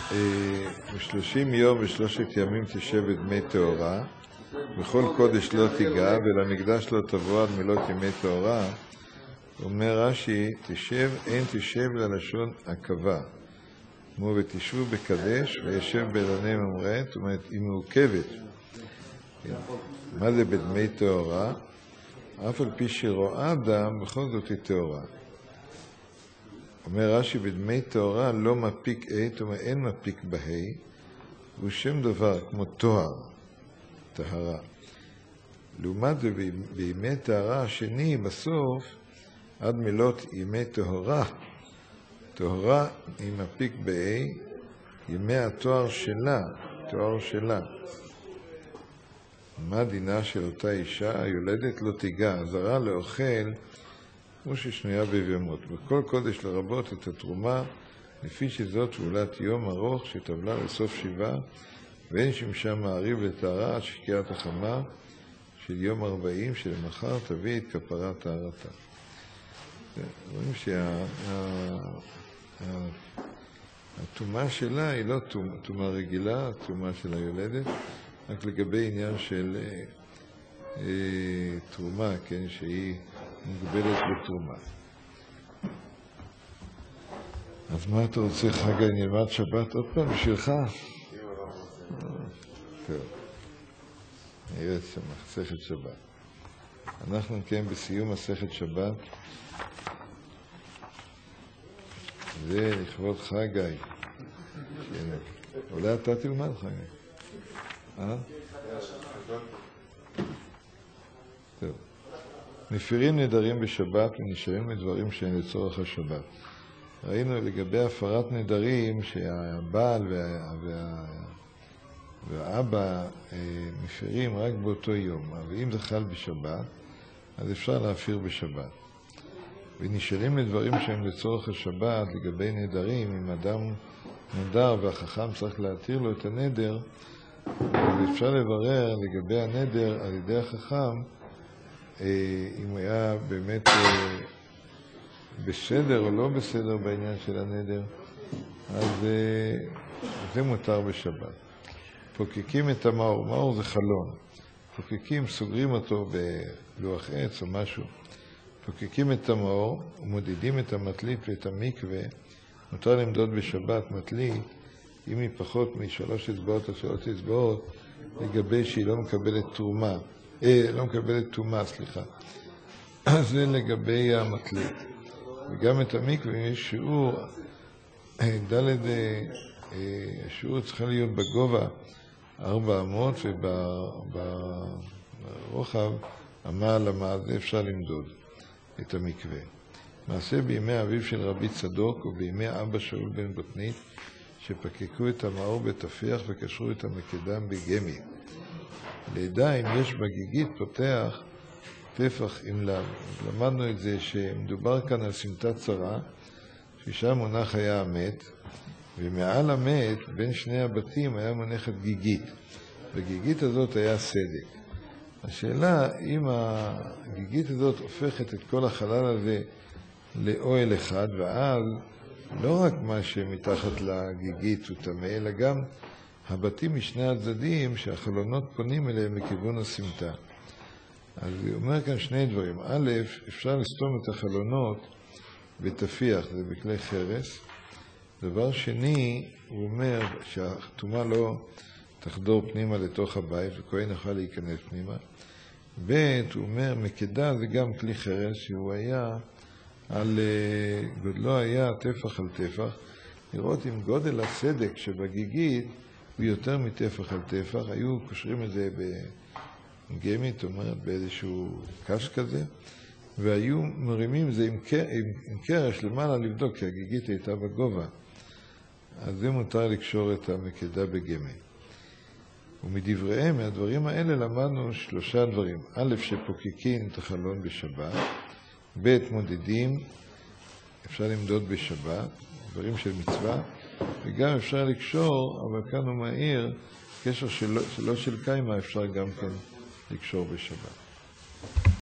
ו30 יום ו3 ימים תשב בדמי תאורה, בכל קודש לא תיגע, ולמקדש לא תבוא עד מילות ימי תאורה. אומר רש"י, אין תשב ללשון עכבה, כמו ותשבו בקדש וישב באילני ממרא, זאת אומרת, היא מעוכבת. מה זה בדמי תאורה? אף על פי שרואה דם, בכל זאת היא תאורה. אומר רש"י, בדמי תאורה לא מפיק זאת אומרת, אין מפיק בהי, הוא שם דבר כמו תואר, טהרה. לעומת זה, בימי טהרה השני, בסוף, עד מילות ימי טהרה, טהרה היא מפיק בהי, ימי התואר שלה, תואר שלה. מה דינה של אותה אישה? היולדת לא תיגע, זרה לאוכל, כמו ששנויה בבהמות. בכל קודש לרבות את התרומה, לפי שזאת פעולת יום ארוך שטבלה לסוף שבעה, ואין שימשה מעריב לטהרה עד שקיעת החמה של יום 40, שלמחר תביא את כפרת טהרתה. רואים שהתומה שלה היא לא תומה רגילה, התומה של היולדת, רק לגבי עניין של תרומה, כן, שהיא מוגבלת בתרומה. אז מה אתה רוצה, חגי, נלמד שבת עוד פעם בשבילך? טוב, נראה שם, מסכת שבת. אנחנו כן בסיום מסכת שבת, זה לכבוד חגי. אולי אתה תלמד, חגי. טוב. מפירים נדרים בשבת ונשארים לדברים שהם לצורך השבת. ראינו לגבי הפרת נדרים שהבעל והאבא מפירים רק באותו יום, אבל אם זה חל בשבת, אז אפשר להפיר בשבת. ונשארים לדברים שהם לצורך השבת, לגבי נדרים, אם אדם נדר והחכם צריך להתיר לו את הנדר, אז אפשר לברר לגבי הנדר על ידי החכם, אם הוא היה באמת בסדר או לא בסדר בעניין של הנדר, אז זה מותר בשבת. פוקקים את המאור, מאור זה חלון. פוקקים, סוגרים אותו בלוח עץ או משהו. פוקקים את המאור ומודדים את המטלית ואת המקווה. מותר למדוד בשבת מטלית, אם היא פחות מ3 אצבעות או 3 אצבעות, לגבי שהיא לא מקבלת תרומה. לא מקבלת תומה, סליחה. זה לגבי המטלית. וגם את המקווה, אם יש שיעור, השיעור צריכה להיות בגובה 400 וברוחב המעל המעל, זה אפשר למדוד את המקווה. מעשה בימי אביו של רבי צדוק ובימי אבא שאול בן בטנית, שפקקו את המאור בתפיח וקשרו את המקדם בגמי. לידיים יש בגיגית פותח טפח עם לב. למדנו את זה שמדובר כאן על סמטה צרה, ששם מונח היה המת, ומעל המת בין שני הבתים היה מונחת גיגית. בגיגית הזאת היה סדק. השאלה אם הגיגית הזאת הופכת את כל החלל הזה לאוהל אחד, ואז לא רק מה שמתחת לגיגית הוא טמא, אלא גם הבתים משני הצדדים שהחלונות פונים אליהם מכיוון הסמטה. אז הוא אומר כאן שני דברים. א', אפשר לסתום את החלונות בתפיח, זה בכלי חרס. דבר שני, הוא אומר שהטומאה לא תחדור פנימה לתוך הבית, וכהן יוכל להיכנס פנימה. ב', הוא אומר, מקדה זה גם כלי חרס, שהוא היה גודלו היה טפח על טפח. לראות אם גודל הסדק שבגיגית הוא יותר מטפח על טפח, היו קושרים את זה בגמית, זאת אומרת באיזשהו קש כזה, והיו מרימים את זה עם קרש למעלה לבדוק, כי הגיגית הייתה בגובה. אז זה מותר לקשור את המקדה בגמית. ומדבריהם, מהדברים האלה למדנו 3 דברים. א', שפוקקים את החלון בשבת, ב', מודדים, אפשר למדוד בשבת, דברים של מצווה, וגם אפשר לקשור, אבל כאן הוא מעיר, קשר שלא של קיימה אפשר גם כן לקשור בשבת.